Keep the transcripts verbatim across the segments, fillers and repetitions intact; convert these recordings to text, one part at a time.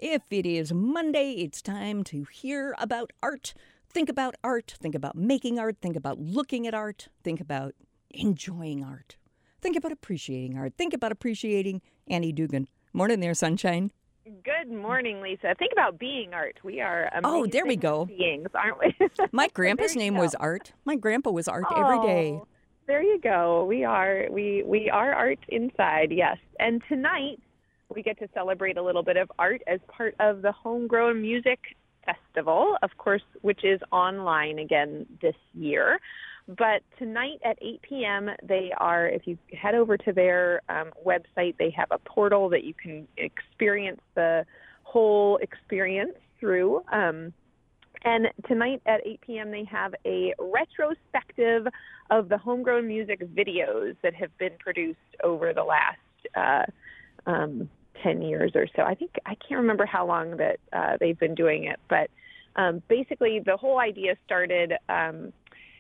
If it is Monday, it's time to hear about art. Think about art. Think about making art. Think about looking at art. Think about enjoying art. Think about appreciating art. Think about appreciating Annie Dugan. Morning there, sunshine. Good morning, Lisa. Think about being art. We are amazing Oh, there we go. beings, aren't we? My grandpa's name go. was Art. My grandpa was Art oh, every day. There you go. We are we we are art inside, yes. And tonight we get to celebrate a little bit of art as part of the Homegrown Music Festival, of course, which is online again this year. But tonight at eight p.m., they are, if you head over to their um, website, they have a portal that you can experience the whole experience through. Um, and tonight at eight p.m., they have a retrospective of the homegrown music videos that have been produced over the last uh, um, ten years or so. I think, I can't remember how long that uh, they've been doing it, but um, basically the whole idea started... Um,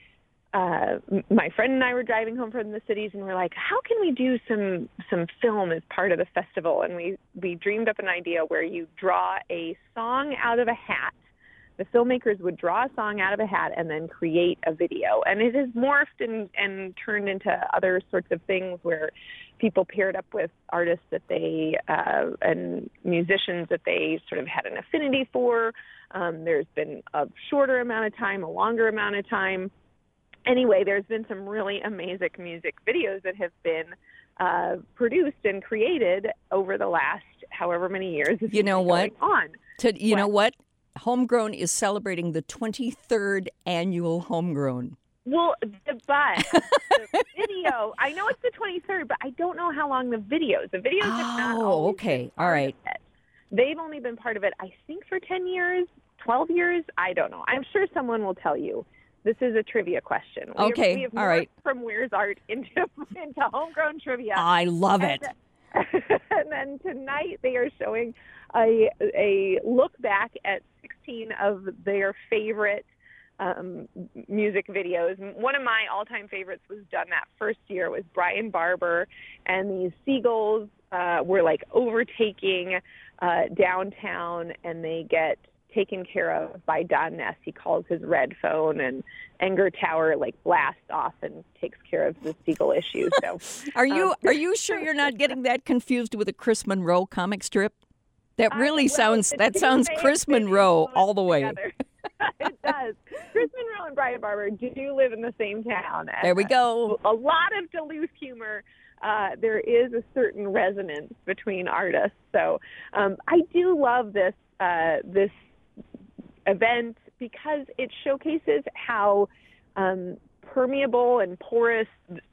Uh, my friend and I were driving home from the cities, and we're like, how can we do some some film as part of the festival? And we, we dreamed up an idea where you draw a song out of a hat. The filmmakers would draw a song out of a hat and then create a video. And it has morphed and, and turned into other sorts of things where people paired up with artists that they uh, and musicians that they sort of had an affinity for. Um, there's been a shorter amount of time, a longer amount of time. Anyway, there's been some really amazing music videos that have been uh, produced and created over the last however many years. You know what? On. To, you what? know what? Homegrown is celebrating the twenty-third annual Homegrown. Well, the, but the video, I know it's the twenty-third, but I don't know how long the videos. The videos oh, have not always okay. been All right. of it. They've only been part of it, I think, for ten years, twelve years. I don't know. I'm sure someone will tell you. This is a trivia question. We okay, have, we have all right. From Where's Art into, into homegrown trivia. I love and, it. And then tonight they are showing a a look back at sixteen of their favorite um, music videos. One of my all-time favorites was done that first year. It was Brian Barber, and these seagulls uh, were like overtaking uh, downtown, and they get taken care of by Don Ness. He calls his red phone, and Enger Tower like blasts off and takes care of the seagull issue. So, are you um, are you sure you're not getting that confused with a Chris Monroe comic strip? That really uh, well, sounds that sounds Chris Monroe all the way. It does. Chris Monroe and Brian Barber do live in the same town. And, there we go. Uh, a lot of Duluth humor. Uh, there is a certain resonance between artists. So um, I do love this uh, this. event because it showcases how um, permeable and porous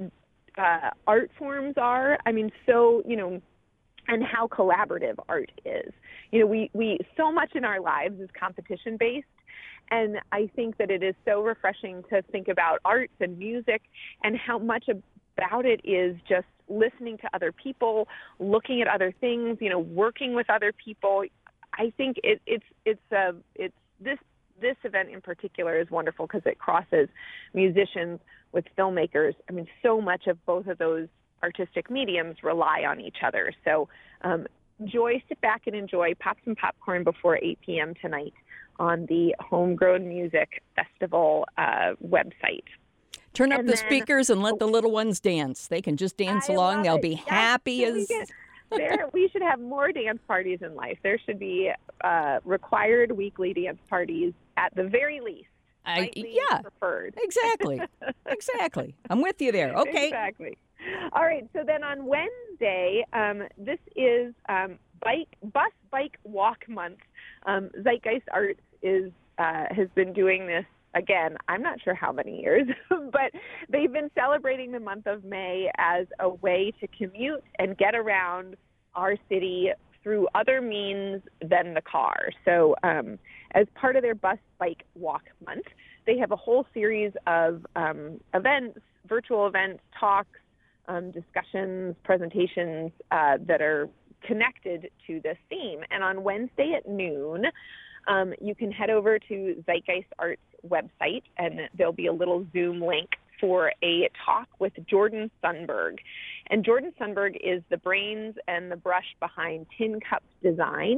uh, art forms are. I mean, so, you know, and how collaborative art is. You know, we, we so much in our lives is competition-based, and I think that it is so refreshing to think about arts and music and how much about it is just listening to other people, looking at other things, you know, working with other people. I think it, it's it's uh, it's this this event in particular is wonderful because it crosses musicians with filmmakers. I mean, so much of both of those artistic mediums rely on each other. So um, enjoy, sit back and enjoy. Pop some popcorn before eight p.m. tonight on the Homegrown Music Festival uh, website. Turn up and the then, speakers and let oh, the little ones dance. They can just dance I along. They'll it. be yes, happy so as... We, get, there, we should have more dance parties in life. There should be uh, required weekly dance parties at the very least. I, yeah, preferred. Exactly. Exactly. I'm with you there. Okay. Exactly. All right. So then on Wednesday, um, this is um, bike bus bike walk month. Um, Zeitgeist Arts is uh, has been doing this again. I'm not sure how many years, but they've been celebrating the month of May as a way to commute and get around our city through other means than the car. So um, as part of their bus bike walk month, they have a whole series of um, events, virtual events, talks, um, discussions, presentations uh, that are connected to this theme. And on Wednesday at noon, um, you can head over to Zeitgeist Arts website, and there'll be a little Zoom link for a talk with Jordan Sundberg. And Jordan Sundberg is the brains and the brush behind Tin Cup Design,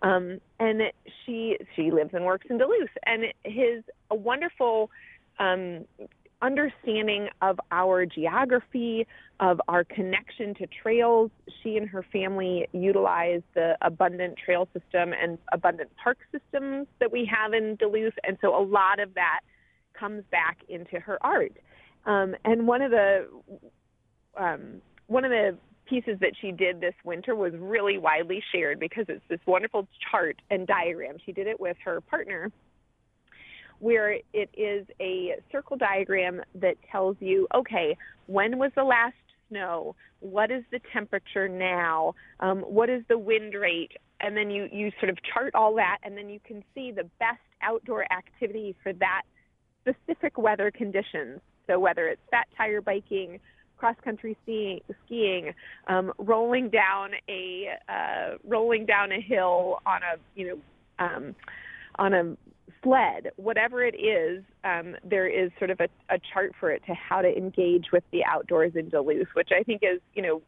Um, and she she lives and works in Duluth. And his a wonderful um, understanding of our geography, of our connection to trails. She and her family utilize the abundant trail system and abundant park systems that we have in Duluth. And so a lot of that comes back into her art. Um, and one of the um, one of the pieces that she did this winter was really widely shared because it's this wonderful chart and diagram. She did it with her partner, where it is a circle diagram that tells you, okay, when was the last snow? What is the temperature now? Um, what is the wind rate? And then you, you sort of chart all that, and then you can see the best outdoor activity for that specific weather conditions. So whether it's fat tire biking, cross-country skiing, skiing um, rolling down a uh, rolling down a hill on a you know um, on a sled, whatever it is, um, there is sort of a, a chart for it to how to engage with the outdoors in Duluth, which I think is you know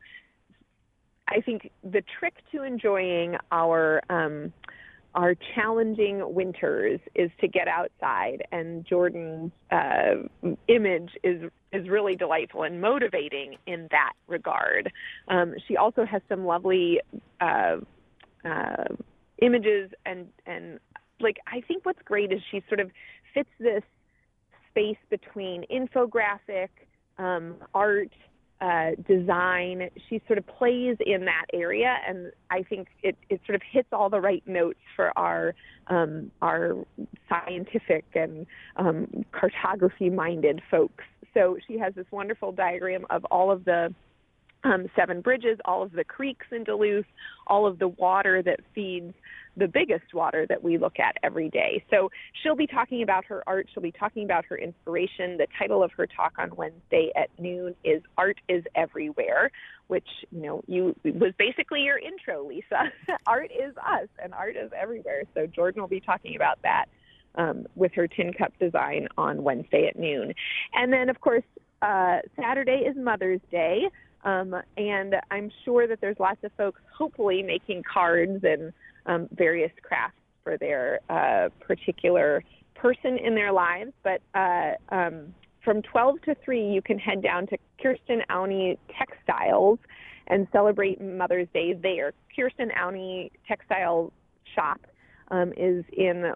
I think the trick to enjoying our um, our challenging winters is to get outside, and Jordan's uh, image is is really delightful and motivating in that regard. Um, she also has some lovely uh, uh, images, and and like I think what's great is she sort of fits this space between infographic, um, art, Uh, design. She sort of plays in that area, and I think it, it sort of hits all the right notes for our um, our scientific and um, cartography-minded folks. So she has this wonderful diagram of all of the um, seven bridges, all of the creeks in Duluth, all of the water that feeds the biggest water that we look at every day. So she'll be talking about her art. She'll be talking about her inspiration. The title of her talk on Wednesday at noon is Art is Everywhere, which, you know, you was basically your intro, Lisa. Art is us, and art is everywhere. So Jordan will be talking about that um, with her tin cup design on Wednesday at noon. And then, of course, uh, Saturday is Mother's Day. Um, and I'm sure that there's lots of folks hopefully making cards and um, various crafts for their uh, particular person in their lives. But uh, um, from twelve to three, you can head down to Kirsten Aune Textiles and celebrate Mother's Day there. Kirsten Aune Textile Shop um, is in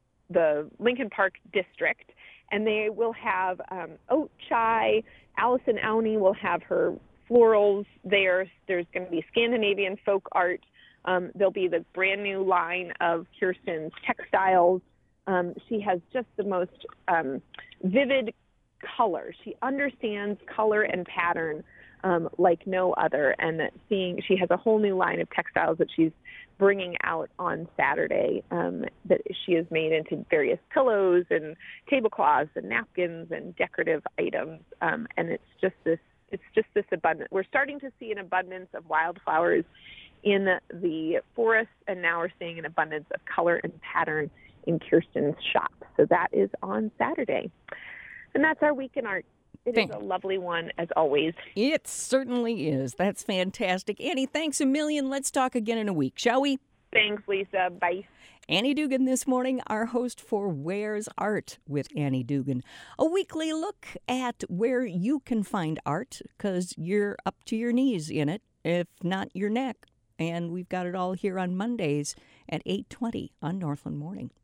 the Lincoln Park district, and they will have um, oat chai. Allison Aune will have her florals there. There's going to be Scandinavian folk art. Um, there'll be the brand new line of Kirsten's textiles. Um, she has just the most um, vivid color. She understands color and pattern um, like no other. And that seeing, she has a whole new line of textiles that she's bringing out on Saturday um, that she has made into various pillows and tablecloths and napkins and decorative items. Um, and it's just this It's just this abundant. We're starting to see an abundance of wildflowers in the forest, and now we're seeing an abundance of color and pattern in Kirsten's shop. So that is on Saturday. And that's our Week in Art. It Thanks. Is a lovely one, as always. It certainly is. That's fantastic. Annie, thanks a million. Let's talk again in a week, shall we? Thanks, Lisa. Bye. Annie Dugan this morning, our host for Where's Art with Annie Dugan. A weekly look at where you can find art, because you're up to your knees in it, if not your neck. And we've got it all here on Mondays at eight twenty on Northland Morning.